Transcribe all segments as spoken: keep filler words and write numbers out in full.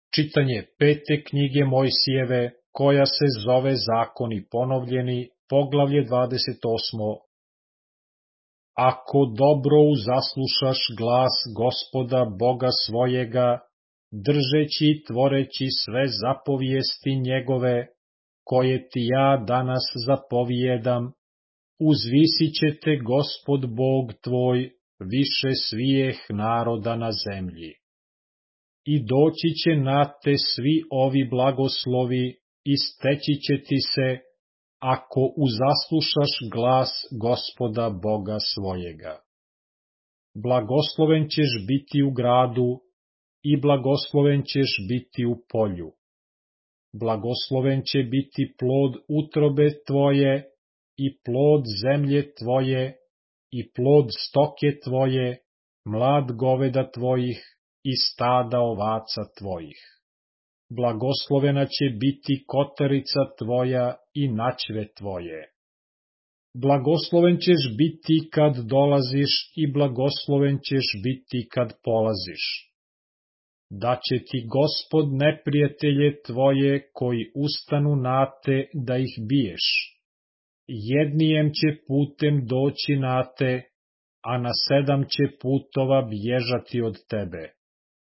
Čitanje pete knjige Mojsijeve, koja se zove Zakoni ponovljeni, poglavlje dvadeset osmo. Ako dobro uzaslušaš glas Gospoda Boga svojega, držeći i tvoreći sve zapovijesti njegove, koje ti ja danas zapovijedam, uzvisit će te Gospod Bog tvoj više svijeh naroda na zemlji. I doći će na te svi ovi blagoslovi i steći će ti se, ako uzaslušaš glas Gospoda Boga svojega. Blagosloven ćeš biti u gradu i blagosloven ćeš biti u polju. Blagosloven će biti plod utrobe tvoje i plod zemlje tvoje i plod stoke tvoje, mlad goveda tvojih i stada ovaca tvojih. Blagoslovena će biti kotarica tvoja i načve tvoje. Blagosloven ćeš biti kad dolaziš i blagosloven ćeš biti kad polaziš. Da će ti Gospod neprijatelje tvoje koji ustanu na te da ih biješ. Jednijem će putem doći na te, a na sedam će putova bježati od tebe.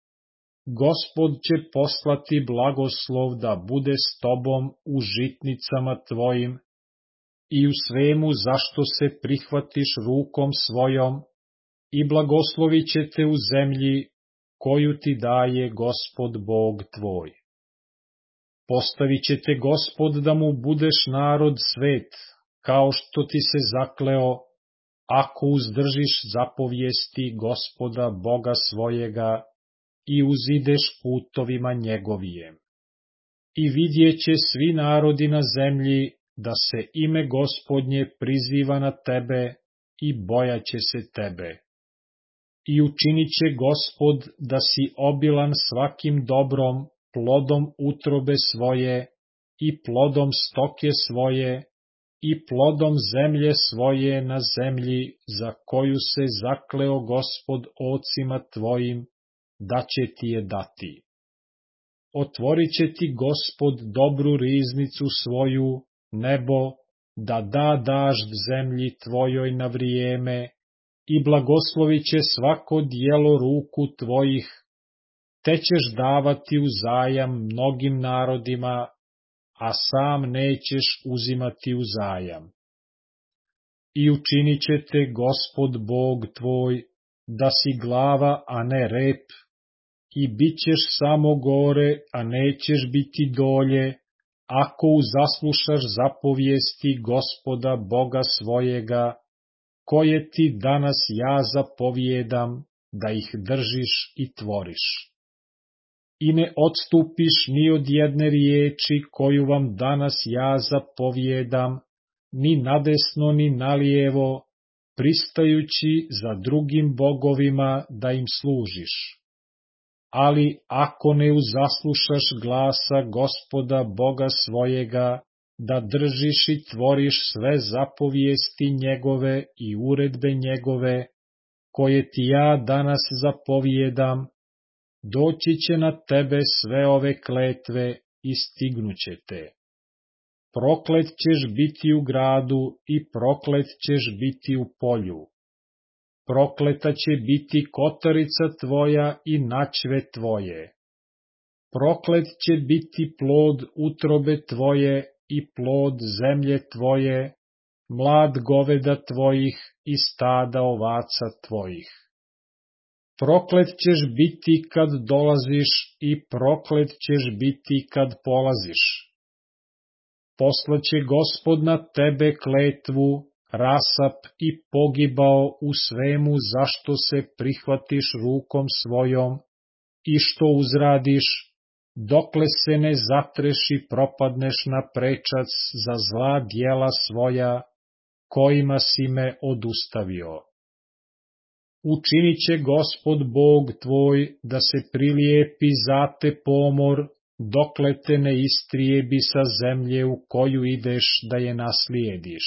Gospod će poslati blagoslov da bude s tobom u žitnicama tvojim i u svemu zašto se prihvatiš rukom svojom i blagoslovit će te u zemlji koju ti daje Gospod Bog tvoj. Postavit će te Gospod da mu budeš narod svet, kao što ti se zakleo, ako uzdržiš zapovijesti Gospoda Boga svojega i uzideš putovima njegovijem. I vidjet će svi narodi na zemlji da se ime Gospodnje priziva na tebe i bojaće se tebe. I učinit će Gospod da si obilan svakim dobrom, plodom utrobe svoje i plodom stoke svoje i plodom zemlje svoje na zemlji za koju se zakleo Gospod ocima tvojim, da će ti je dati. Otvorit će ti Gospod dobru riznicu svoju, nebo, da da dažd zemlji tvojoj na vrijeme i blagoslovit će svako djelo ruku tvojih, te ćeš davati uzajam mnogim narodima, a sam nećeš uzimati uzajam. I učinit će te Gospod Bog tvoj, da si glava, a ne rep, i bit ćeš samo gore, a nećeš biti dolje, ako uzaslušaš zapovijesti Gospoda Boga svojega, koje ti danas ja zapovijedam, da ih držiš i tvoriš. I ne odstupiš ni od jedne riječi koju vam danas ja zapovijedam, ni nadesno ni nalijevo, pristajući za drugim bogovima da im služiš. Ali ako ne uzaslušaš glasa Gospoda Boga svojega, da držiš i tvoriš sve zapovijesti njegove i uredbe njegove, koje ti ja danas zapovijedam, doći će na tebe sve ove kletve i stignuće te. Proklet ćeš biti u gradu i proklet ćeš biti u polju. Prokleta će biti kotarica tvoja i načve tvoje. Proklet će biti plod utrobe tvoje i plod zemlje tvoje, mlad goveda tvojih i stada ovaca tvojih. Proklet ćeš biti kad dolaziš i proklet ćeš biti kad polaziš. Poslaće Gospod na tebe kletvu, rasap i pogibao u svemu zašto se prihvatiš rukom svojom i što uzradiš, dokle se ne zatreš i propadneš na prečac za zla djela svoja, kojima si me odustavio. Učinit će Gospod Bog tvoj da se prilijepi za te pomor, dokle te ne istrijebi sa zemlje u koju ideš da je naslijediš.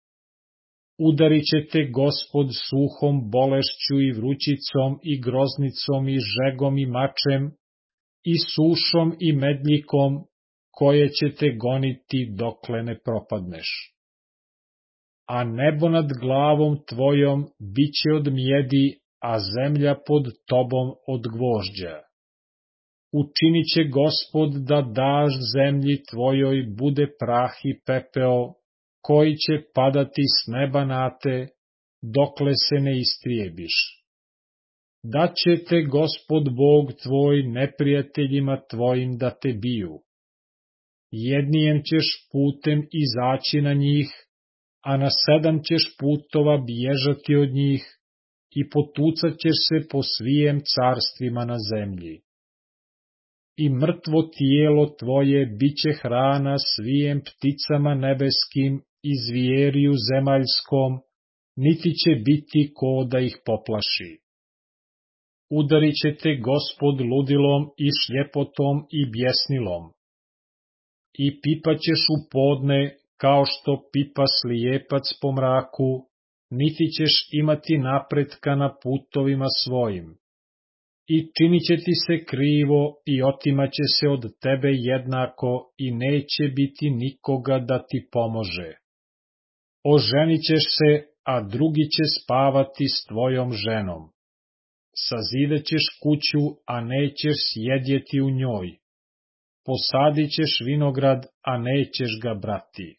Udarit će te Gospod suhom bolešću i vrućicom i groznicom i žegom i mačem, i sušom i medljikom, koje će te goniti dokle ne propadneš. A nebo nad glavom tvojom biće od mjedi, a zemlja pod tobom od gvožđa. Učinit će Gospod da dažd zemlji tvojoj bude prah i pepeo, koji će padati s neba na te, dokle se ne istrijebiš. Da će te Gospod Bog tvoj neprijateljima tvojim da te biju. Jednijem ćeš putem izaći na njih, a na sedam ćeš putova bježati od njih i potucat ćeš se po svijem carstvima na zemlji. I mrtvo tijelo tvoje biće hrana svijem pticama nebeskim i zvijeriju zemaljskom, niti će biti ko da ih poplaši. Udarit će te Gospod ludilom i šljepotom i bjesnilom. I pipaćeš u podne, kao što pipa slijepac po mraku, niti ćeš imati napretka na putovima svojim. I činit će ti se krivo i otimaće se od tebe jednako i neće biti nikoga da ti pomože. Oženit ćeš se, a drugi će spavati s tvojom ženom. Sazidat ćeš kuću, a nećeš sjedjeti u njoj. Posadit ćeš vinograd, a nećeš ga brati.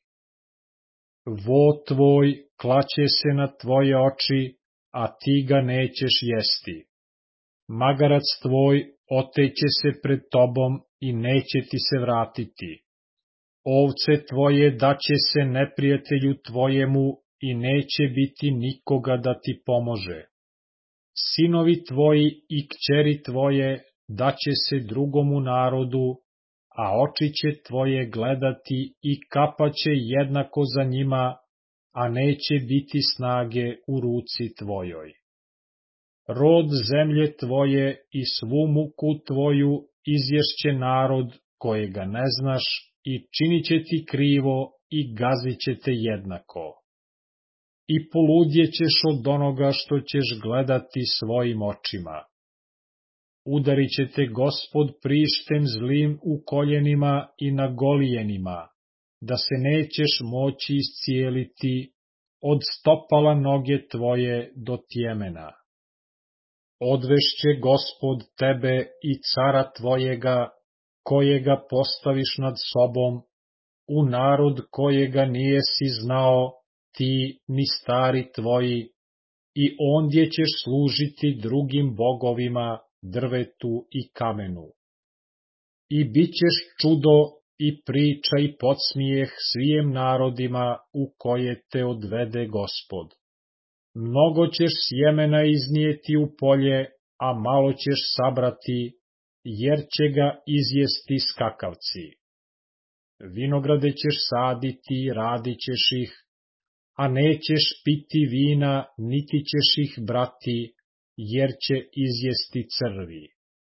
Vo tvoj klaće se na tvoje oči, a ti ga nećeš jesti. Magarac tvoj oteće se pred tobom i neće ti se vratiti. Ovce tvoje daće se neprijatelju tvojemu i neće biti nikoga da ti pomože. Sinovi tvoji i kćeri tvoje daće se drugomu narodu, a oči će tvoje gledati i kapaće jednako za njima, a neće biti snage u ruci tvojoj. Rod zemlje tvoje i svu muku tvoju izješće narod kojega ne znaš i činit će ti krivo i gazit će te jednako. I poludjećeš od onoga što ćeš gledati svojim očima. Udarit će te Gospod prištem zlim u koljenima i na golijenima, da se nećeš moći iscijeliti od stopala noge tvoje do tjemena. Odvešće Gospod tebe i cara tvojega, kojega postaviš nad sobom, u narod kojega nijesi znao, ti ni stari tvoji, i ondje ćeš služiti drugim bogovima, drvetu i kamenu. I bit ćeš čudo i priča i podsmijeh svijem narodima u koje te odvede Gospod. Mnogo ćeš sjemena iznijeti u polje, a malo ćeš sabrati, jer će ga izjesti skakavci. Vinograde ćeš saditi i radit ćeš ih, a nećeš piti vina, niti ćeš ih brati, jer će izjesti crvi.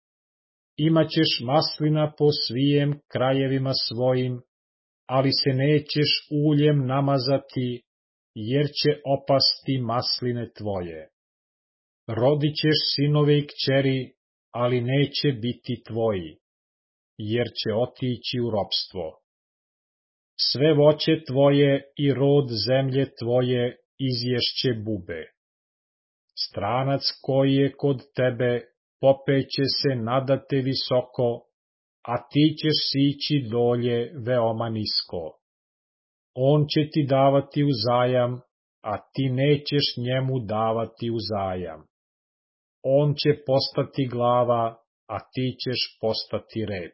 Imaćeš maslina po svijem krajevima svojim, ali se nećeš uljem namazati, jer će opasti masline tvoje. Rodit ćeš sinove i kćeri, ali neće biti tvoji, jer će otići u ropstvo. Sve voće tvoje i rod zemlje tvoje izješće bube. Stranac koji je kod tebe popeće se nadate visoko, a ti ćeš sići dolje veoma nisko. On će ti davati uzajam, a ti nećeš njemu davati uzajam. On će postati glava, a ti ćeš postati rep.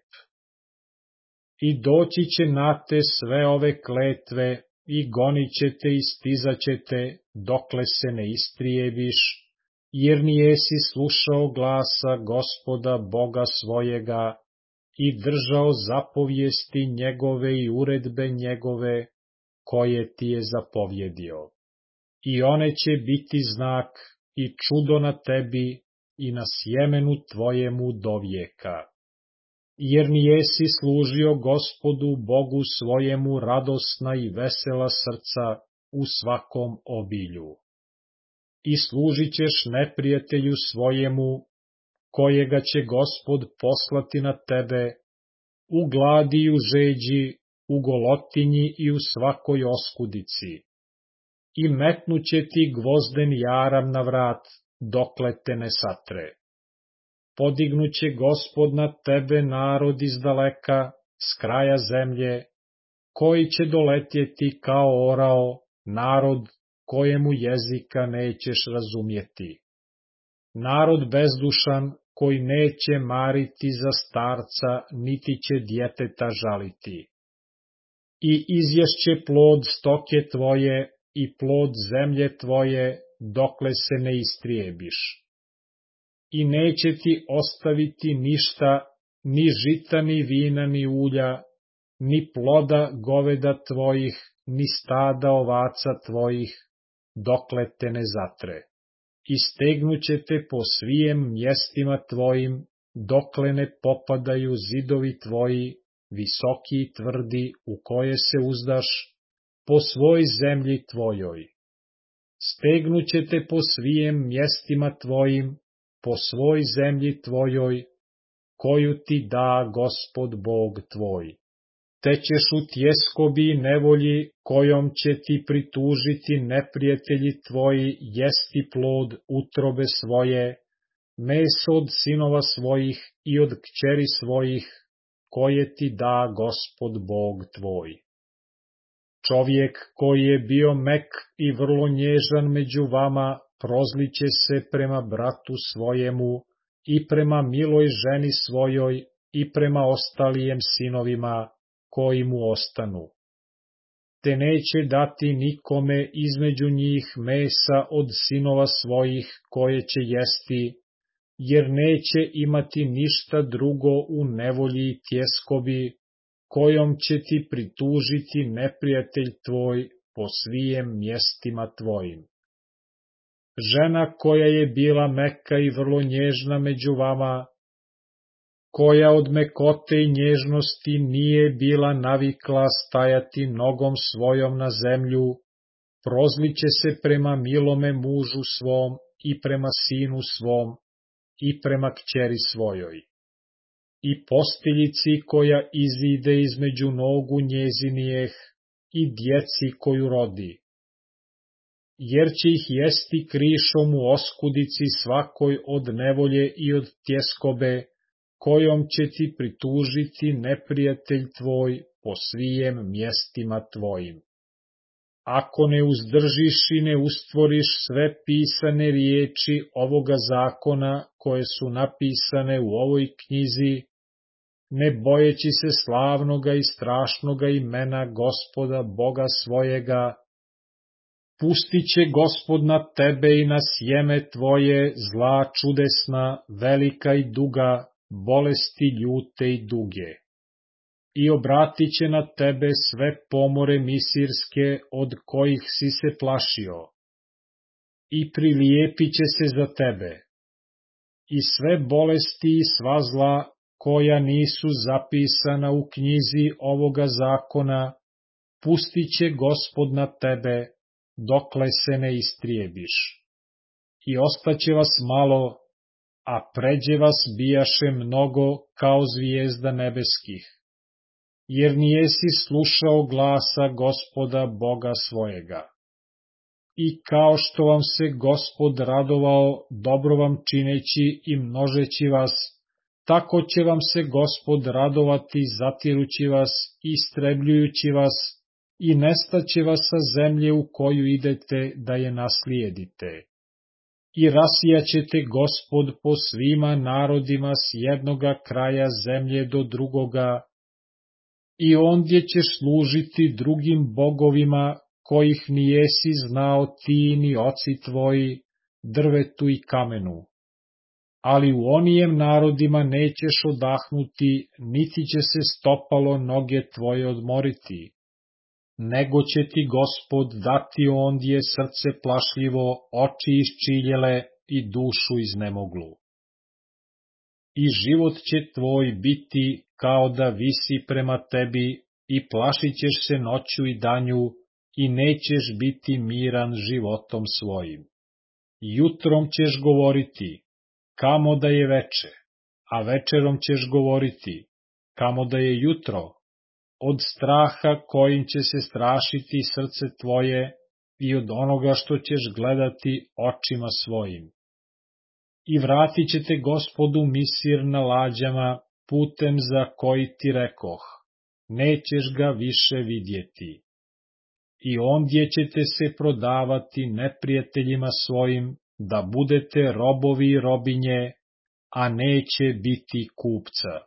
I doći će na te sve ove kletve i gonit ćete i stizat ćete, dokle se ne istrijebiš, jer nijesi slušao glasa Gospoda Boga svojega i držao zapovijesti njegove i uredbe njegove, koje ti je zapovjedio. I one će biti znak i čudo na tebi i na sjemenu tvojemu do vijeka. Jer nijesi služio Gospodu Bogu svojemu radosna i vesela srca u svakom obilju. I služit ćeš neprijatelju svojemu, kojega će Gospod poslati na tebe, u gladi i u žeđi, u golotinji i u svakoj oskudici. I metnuće ti gvozden jaram na vrat, dokle te ne satre. Podignuće Gospod na tebe narod iz daleka, s kraja zemlje, koji će doletjeti kao orao, narod kojemu jezika nećeš razumjeti. Narod bezdušan, koji neće mariti za starca, niti će djeteta žaliti. I izješće plod stoke tvoje i plod zemlje tvoje, dokle se ne istrijebiš. I neće ti ostaviti ništa, ni žita, ni vina, ni ulja, ni ploda goveda tvojih, ni stada ovaca tvojih, dokle te ne zatre. I stegnuće te po svijem mjestima tvojim, dokle ne popadaju zidovi tvoji, visoki i tvrdi, u koje se uzdaš, po svoj zemlji tvojoj. Stegnuće te po svijem mjestima tvojim, po svoj zemlji tvojoj, koju ti da Gospod Bog tvoj. Te ćeš u tjeskobi i nevolji, kojom će ti pritužiti neprijatelji tvoji, jesti plod utrobe svoje, meso od sinova svojih i od kćeri svojih, koje ti da Gospod Bog tvoj. Čovjek koji je bio mek i vrlo nježan među vama, prozliće se prema bratu svojemu i prema miloj ženi svojoj i prema ostalijem sinovima koji mu ostanu. Te neće dati nikome između njih mesa od sinova svojih koje će jesti, jer neće imati ništa drugo u nevolji i tjeskobi, kojom će ti pritužiti neprijatelj tvoj po svijem mjestima tvojim. Žena koja je bila meka i vrlo nježna među vama, koja od mekote i nježnosti nije bila navikla stajati nogom svojom na zemlju, prozliće se prema milome mužu svom i prema sinu svom i prema kćeri svojoj. I postiljici koja izide između nogu njezinijeh i djeci koju rodi. Jer će ih jesti krišom u oskudici svakoj od nevolje i od tjeskobe, kojom će ti pritužiti neprijatelj tvoj po svijem mjestima tvojim. Ako ne uzdržiš i ne ustvoriš sve pisane riječi ovoga zakona koje su napisane u ovoj knjizi, ne bojeći se slavnoga i strašnoga imena Gospoda Boga svojega, pustit će Gospod na tebe i na sjeme tvoje zla čudesna, velika i duga, bolesti ljute i duge. I obratit će na tebe sve pomore misirske od kojih si se plašio. I prilijepit će se za tebe. I sve bolesti i sva zla koja nisu zapisana u knjizi ovoga zakona, pustit će Gospod na tebe, dokle se ne istrijebiš. I ostaće vas malo, a pređe vas bijaše mnogo kao zvijezda nebeskih, jer nijesi slušao glasa Gospoda Boga svojega. I kao što vam se Gospod radovao, dobro vam čineći i množeći vas, tako će vam se Gospod radovati zatirući vas, istrebljujući vas, i nestaće vas sa zemlje u koju idete da je naslijedite. I rasijaćete Gospod po svima narodima s jednoga kraja zemlje do drugoga, i ondje ćeš služiti drugim bogovima, kojih nijesi znao ti ni oci tvoji, drvetu i kamenu. Ali u onijem narodima nećeš odahnuti, niti će se stopalo noge tvoje odmoriti, nego će ti Gospod dati ondje srce plašljivo, oči iščiljele i dušu iznemoglu. I život će tvoj biti kao da visi prema tebi i plašit ćeš se noću i danju i nećeš biti miran životom svojim. Jutrom ćeš govoriti, kamo da je veče, a večerom ćeš govoriti, kamo da je jutro, od straha kojim će se strašiti srce tvoje i od onoga što ćeš gledati očima svojim. I vratit ćete Gospodu misir na lađama putem za koji ti rekoh, nećeš ga više vidjeti. I ondje ćete se prodavati neprijateljima svojim, da budete robovi i robinje, a neće biti kupca.